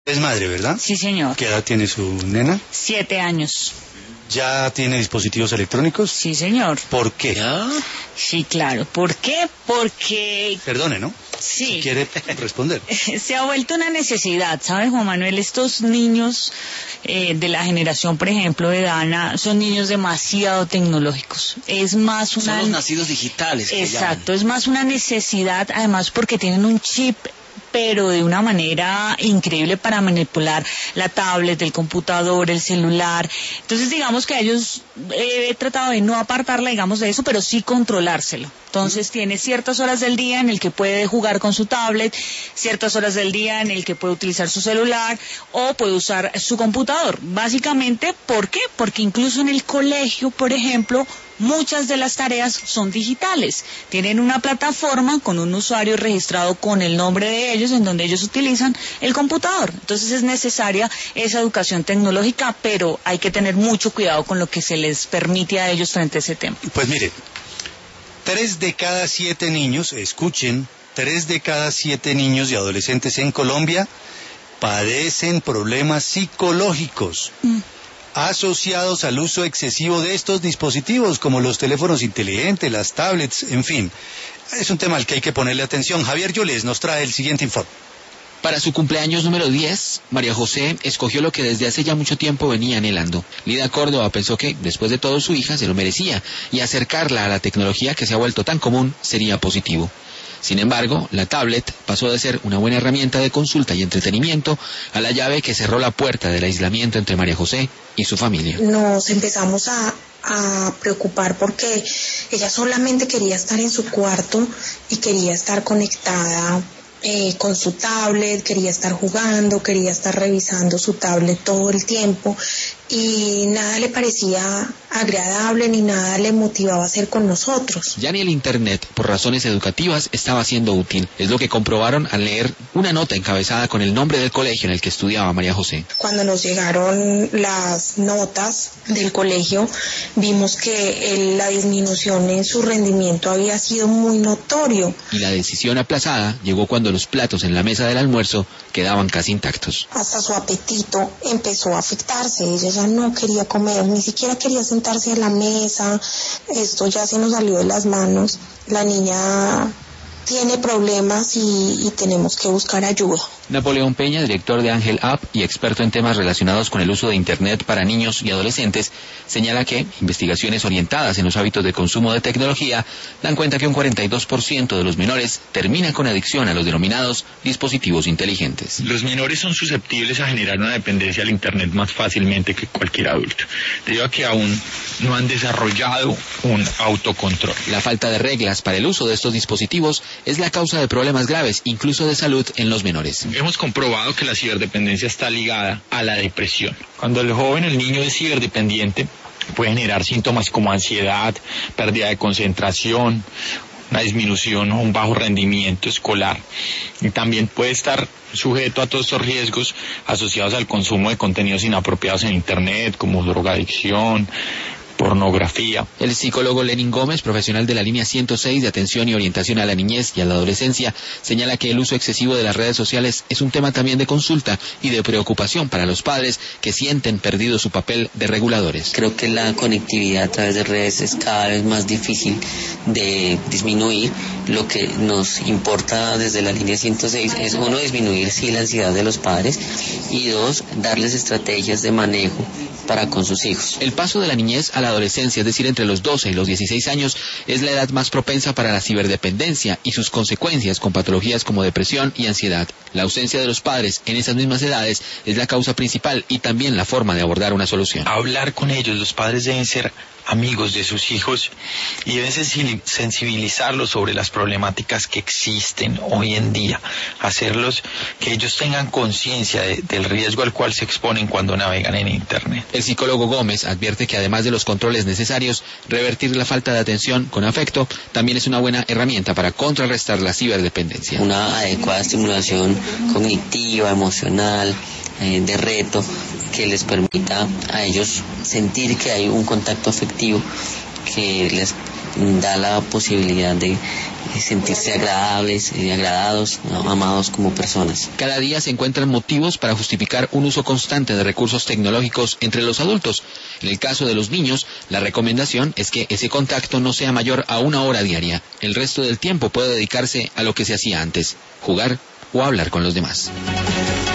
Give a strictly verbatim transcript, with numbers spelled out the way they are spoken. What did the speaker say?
Es madre, ¿verdad? Sí, señor. ¿Qué edad tiene su nena? Siete años. ¿Ya tiene dispositivos electrónicos? Sí, señor. ¿Por qué? ¿Ya? Sí, claro. ¿Por qué? Porque... Perdone, ¿no? Sí. Si quiere responder. Se ha vuelto una necesidad, ¿sabes, Juan Manuel? Estos niños eh, de la generación, por ejemplo, de Dana, son niños demasiado tecnológicos. Es más una... Son los nacidos digitales. Exacto, es más una necesidad, además porque tienen un chip, pero de una manera increíble para manipular la tablet, el computador, el celular. Entonces, digamos que a ellos eh, he tratado de no apartarla, digamos, de eso, pero sí controlárselo. Entonces, tiene ciertas horas del día en el que puede jugar con su tablet, ciertas horas del día en el que puede utilizar su celular o puede usar su computador. Básicamente, ¿por qué? Porque incluso en el colegio, por ejemplo, muchas de las tareas son digitales. Tienen una plataforma con un usuario registrado con el nombre de ellos, en donde ellos utilizan el computador. Entonces es necesaria esa educación tecnológica, pero hay que tener mucho cuidado con lo que se les permite a ellos frente a ese tema. Pues mire, tres de cada siete niños, escuchen, tres de cada siete niños y adolescentes en Colombia padecen problemas psicológicos. Mm. asociados al uso excesivo de estos dispositivos, como los teléfonos inteligentes, las tablets, en fin. Es un tema al que hay que ponerle atención. Javier Yules nos trae el siguiente informe. Para su cumpleaños número diez, María José escogió lo que desde hace ya mucho tiempo venía anhelando. Lida Córdoba pensó que, después de todo, su hija se lo merecía, y acercarla a la tecnología que se ha vuelto tan común sería positivo. Sin embargo, la tablet pasó de ser una buena herramienta de consulta y entretenimiento a la llave que cerró la puerta del aislamiento entre María José y su familia. Nos empezamos a, a preocupar porque ella solamente quería estar en su cuarto y quería estar conectada eh, con su tablet, quería estar jugando, quería estar revisando su tablet todo el tiempo y nada le parecía agradable ni nada le motivaba a hacer con nosotros. Ya ni el internet, por razones educativas, estaba siendo útil. Es lo que comprobaron al leer una nota encabezada con el nombre del colegio en el que estudiaba María José. Cuando nos llegaron las notas del colegio, vimos que el, la disminución en su rendimiento había sido muy notorio. Y la decisión aplazada llegó cuando los platos en la mesa del almuerzo quedaban casi intactos. Hasta su apetito empezó a afectarse. Ella ya no quería comer, ni siquiera quería sentarse a la mesa. Esto ya se nos salió de las manos. La niña tiene problemas y, y tenemos que buscar ayuda. Napoleón Peña, director de Ángel App y experto en temas relacionados con el uso de Internet para niños y adolescentes, señala que investigaciones orientadas en los hábitos de consumo de tecnología dan cuenta que un cuarenta y dos por ciento de los menores termina con adicción a los denominados dispositivos inteligentes. Los menores son susceptibles a generar una dependencia al Internet más fácilmente que cualquier adulto, debido a que aún no han desarrollado un autocontrol. La falta de reglas para el uso de estos dispositivos es la causa de problemas graves, incluso de salud, en los menores. Hemos comprobado que la ciberdependencia está ligada a la depresión. Cuando el joven, el niño es ciberdependiente, puede generar síntomas como ansiedad, pérdida de concentración, una disminución o un bajo rendimiento escolar. Y también puede estar sujeto a todos estos riesgos asociados al consumo de contenidos inapropiados en Internet, como drogadicción, pornografía. El psicólogo Lenin Gómez, profesional de la línea ciento seis de atención y orientación a la niñez y a la adolescencia, señala que el uso excesivo de las redes sociales es un tema también de consulta y de preocupación para los padres que sienten perdido su papel de reguladores. Creo que la conectividad a través de redes es cada vez más difícil de disminuir. Lo que nos importa desde la línea ciento seis es, uno, disminuir sí la ansiedad de los padres y dos, darles estrategias de manejo para con sus hijos. El paso de la niñez a la adolescencia, es decir, entre los doce y los dieciséis años, es la edad más propensa para la ciberdependencia y sus consecuencias con patologías como depresión y ansiedad. La ausencia de los padres en esas mismas edades es la causa principal y también la forma de abordar una solución. Hablar con ellos, los padres deben ser amigos de sus hijos y deben sensibilizarlos sobre las problemáticas que existen hoy en día, hacerlos que ellos tengan conciencia de, del riesgo al cual se exponen cuando navegan en Internet. El psicólogo Gómez advierte que además de los controles necesarios, revertir la falta de atención con afecto también es una buena herramienta para contrarrestar la ciberdependencia. Una adecuada estimulación cognitiva, emocional, eh, de reto, que les permita a ellos sentir que hay un contacto afectivo que les da la posibilidad de sentirse agradables, agradados, amados como personas. Cada día se encuentran motivos para justificar un uso constante de recursos tecnológicos entre los adultos. En el caso de los niños, la recomendación es que ese contacto no sea mayor a una hora diaria. El resto del tiempo puede dedicarse a lo que se hacía antes, jugar o hablar con los demás.